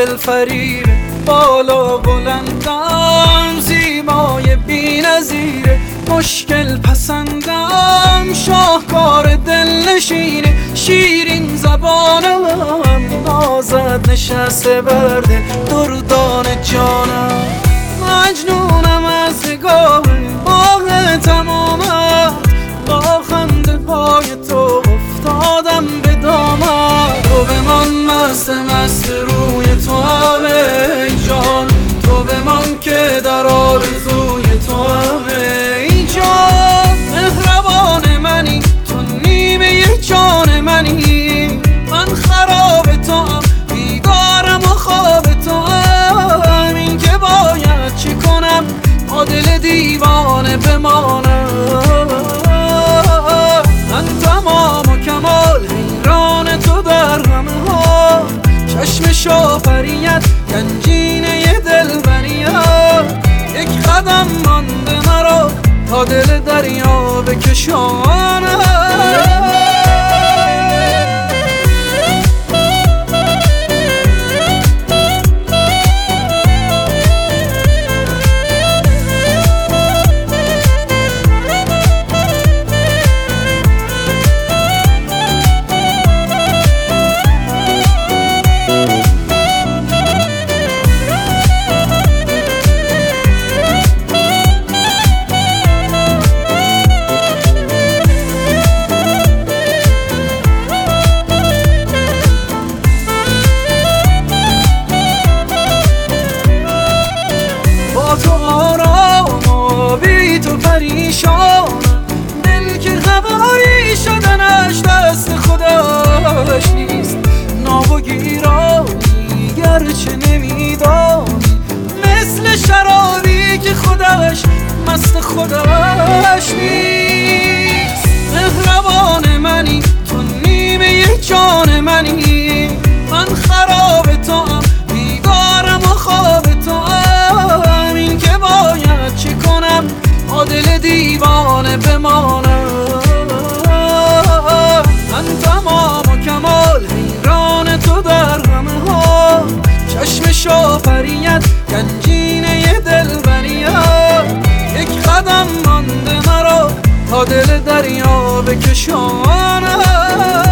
دل فریب بالا بلندم، زیبای بی‌نظیره، مشکل پسندم، شاهکار دلنشینه، شیرین زبانم، نازد نشسته بر دل دردان جانم. مجنونم از نگاه باغ تمامت، با خنده های تو افتادم به دامت. تو بمان مست مست روی تو هم ای جان، تو بمان که در آرزوی تو هم ای جان. مهربان منی تو نیمه جان منی، من خراب تو هم بیدارم و خواب تو هم. این که باید چی کنم با دل دیوانه بمانم. من تمام و کمال حیران تو در همه ها، چشم شافریت گنجینه دلبریت. یک قدم مانده مرا تا دل دریا بکشانم. تو آرام و بی تو پریشانم، دل که خبری شدنش دست خودش نیست. ناب و گیرانی گرچه نمیدانی، مثل شرابی که خودش مست خودش نیست. مهربان منی تو نیمه جان منی، من خراب تو هم بیدارم و خواب تو هم. این که باید چی کنم با دل دیوانه بمانم. من تمام و کمال حیران تو در همه ها، چشم شافریت گنجینه دلبریت. یک قدم مانده مرا تا دل دریا بکشانم.